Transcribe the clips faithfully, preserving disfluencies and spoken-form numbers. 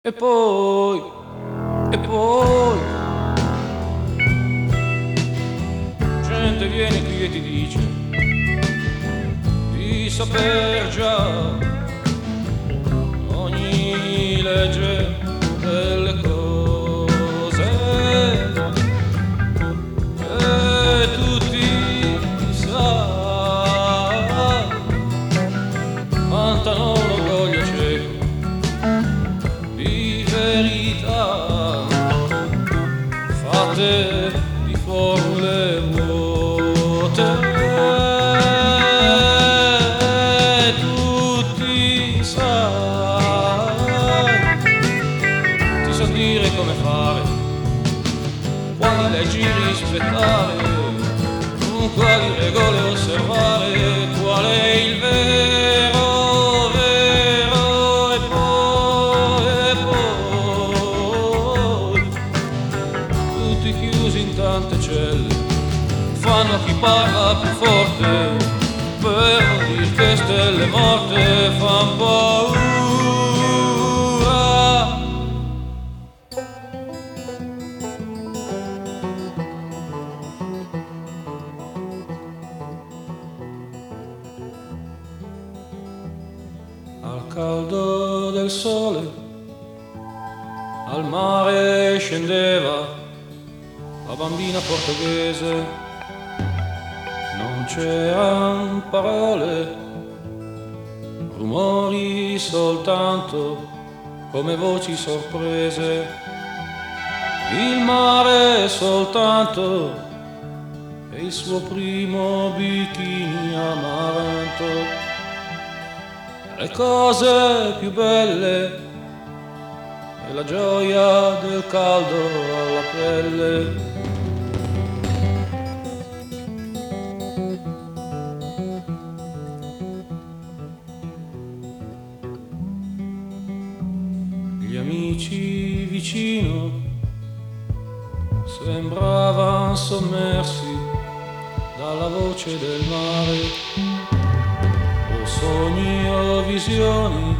E poi, e poi, gente viene qui e ti dice di saper già ogni legge delle cose, e tutti sai, vantano l'orgoglio cieco di verità fatte di formule vuote. Tutti sai, ti so dire come fare, quali leggi rispettare, con quali regole osservare, qual è il vero tante celle, fanno chi parla più forte, per non dir che stelle morte fan paura. Al caldo del sole, al mare scendeva la bambina portoghese, non c'eran parole, rumori soltanto come voci sorprese, il mare soltanto e il suo primo bikini amaranto, le cose più belle e la gioia del caldo alla pelle. Gli amici vicino sembravan sommersi dalla voce del mare, o sogni o visioni,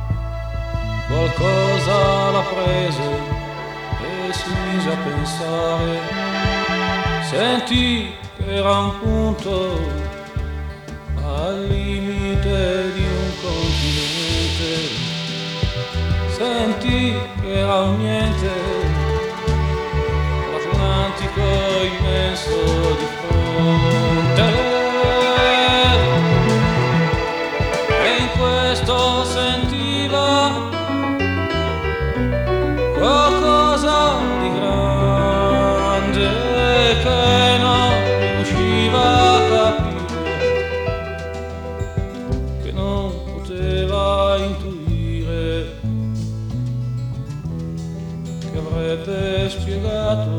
qualcosa la prese e si mise a pensare, sentì che era un punto al limite di un continente, sentì che era un niente, l'Atlantico immenso di fronte, e in questo sentiva qualcosa di grande che non riusciva a capire, che non poteva intuire, che avrebbe spiegato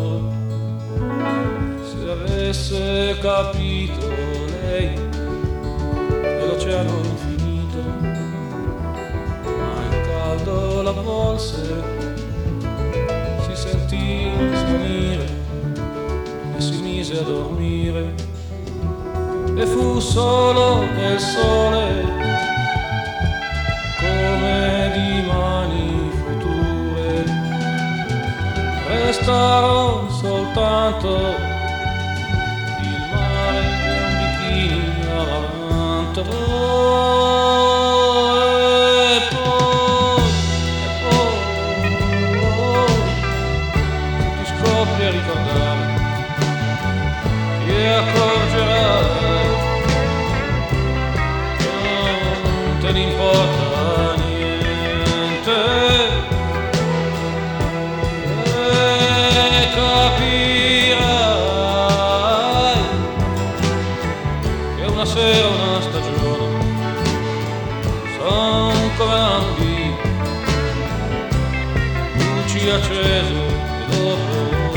se avesse capito lei dell'oceano infinito, ma il caldo l'avvolse, si sentì svanire e si mise a dormire, e fu solo del sole come di mani future, restarono soltanto il mare e un bikini amaranto. E ricordare, ti accorgerai che non te ne importa niente, e capirai che una sera, una stagione son come ambiti, luci accese e dopo